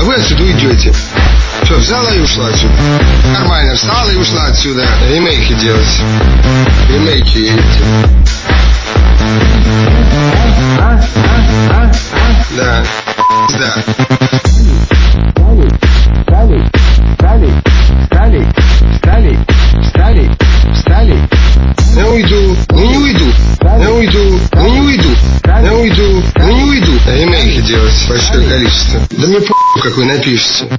а вы отсюда уйдете. Что, взяла и ушла отсюда? Нормально, встала и ушла отсюда. Ремейки делать. Ремейки эти. Да. Да. Я уйду, но не уйду. Я уйду, но не уйду. Я уйду, но не уйду. Ремейки делать большое количество. Да мне по***, как вы напишете.